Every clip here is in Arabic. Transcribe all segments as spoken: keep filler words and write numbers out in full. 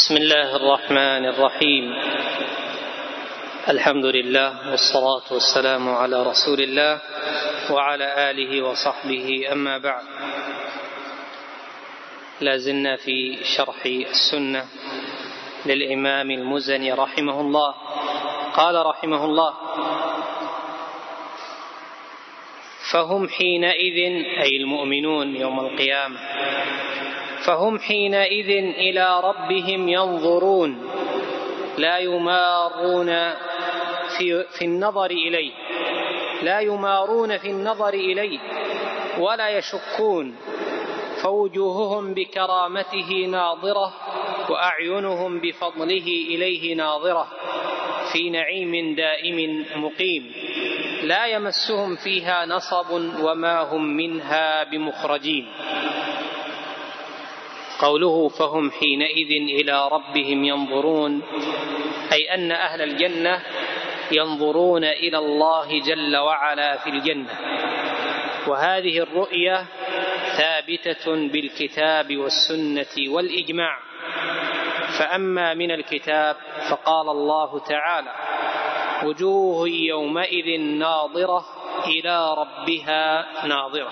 بسم الله الرحمن الرحيم. الحمد لله والصلاة والسلام على رسول الله وعلى آله وصحبه، أما بعد. لازلنا في شرح السنة للإمام المزني رحمه الله. قال رحمه الله: فهم حينئذ، أي المؤمنون يوم القيامة، فهم حينئذ إلى ربهم ينظرون، لا يمارون في, في النظر إليه لا يمارون في النظر إليه ولا يشكون، فوجوههم بكرامته ناظرة وأعينهم بفضله إليه ناظرة، في نعيم دائم مقيم، لا يمسهم فيها نصب وما هم منها بمخرجين. قوله فهم حينئذ إلى ربهم ينظرون، أي أن أهل الجنة ينظرون إلى الله جل وعلا في الجنة، وهذه الرؤية ثابتة بالكتاب والسنة والإجماع. فأما من الكتاب فقال الله تعالى: وجوه يومئذ ناظرة إلى ربها ناظرة.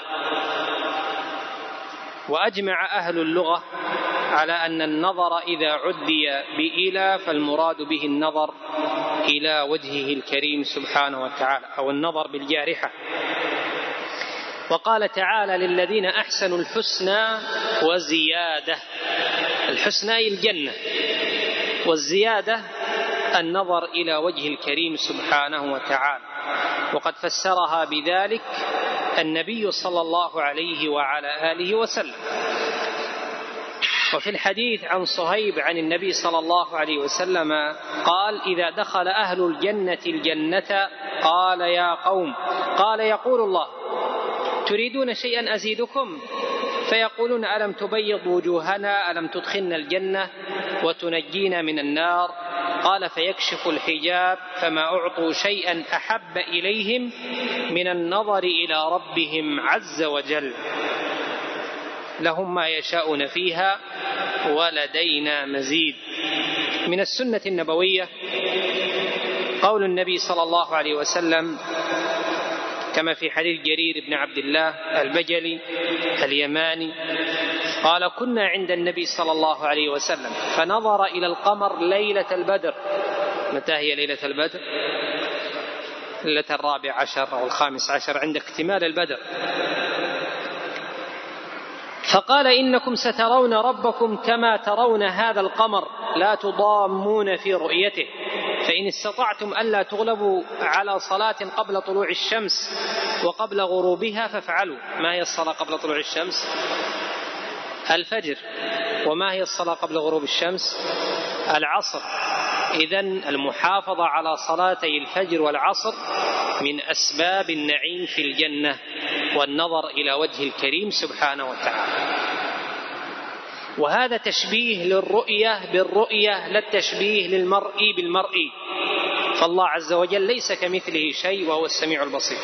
وأجمع أهل اللغة على أن النظر إذا عدي بإلى فالمراد به النظر إلى وجهه الكريم سبحانه وتعالى، أو النظر بالجارحة. وقال تعالى: للذين أحسنوا الحسنى وزيادة. الحسنى الجنة، والزيادة النظر إلى وجه الكريم سبحانه وتعالى. وقد فسرها بذلك النبي صلى الله عليه وعلى آله وسلم. وفي الحديث عن صهيب عن النبي صلى الله عليه وسلم قال: إذا دخل أهل الجنة الجنة قال: يا قوم، قال يقول الله: تريدون شيئا أزيدكم؟ فيقولون: ألم تبيض وجوهنا، ألم تدخلنا الجنة وتنجينا من النار؟ قال: فيكشف الحجاب، فما أعطوا شيئا أحب إليهم من النظر إلى ربهم عز وجل، لهم ما يشاءون فيها ولدينا مزيد. من السنة النبوية قول النبي صلى الله عليه وسلم كما في حديث جرير بن عبد الله البجلي اليماني قال: كنا عند النبي صلى الله عليه وسلم فنظر إلى القمر ليلة البدر. متى هي ليلة البدر؟ ليلة الرابع عشر أو الخامس عشر عند اكتمال البدر. فقال: إنكم سترون ربكم كما ترون هذا القمر، لا تضامون في رؤيته، فإن استطعتم ألا تغلبوا على صلاة قبل طلوع الشمس وقبل غروبها فافعلوا. ما هي الصلاة قبل طلوع الشمس؟ الفجر. وما هي الصلاة قبل غروب الشمس؟ العصر. إذن المحافظة على صلاتي الفجر والعصر من أسباب النعيم في الجنة والنظر إلى وجه الكريم سبحانه وتعالى. وهذا تشبيه للرؤية بالرؤية، لا التشبيه للمرء بالمرء، فالله عز وجل ليس كمثله شيء وهو السميع البصير.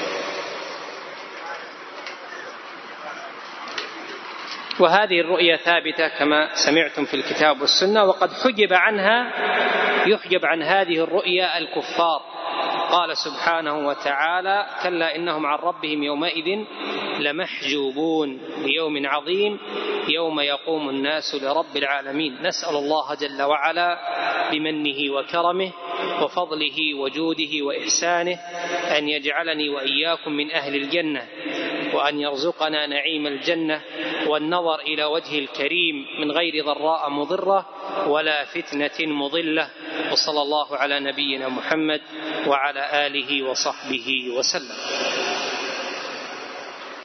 وهذه الرؤية ثابتة كما سمعتم في الكتاب والسنة، وقد حجب عنها يحجب عن هذه الرؤية الكفار. قال سبحانه وتعالى: كلا إنهم عن ربهم يومئذ لمحجوبون، ليوم عظيم يوم يقوم الناس لرب العالمين. نسأل الله جل وعلا بمنه وكرمه وفضله وجوده وإحسانه أن يجعلني وإياكم من أهل الجنة، وأن يرزقنا نعيم الجنة والنظر إلى وجه الكريم من غير ضراء مضرة ولا فتنة مضلة. وصلى الله على نبينا محمد وعلى آله وصحبه وسلم.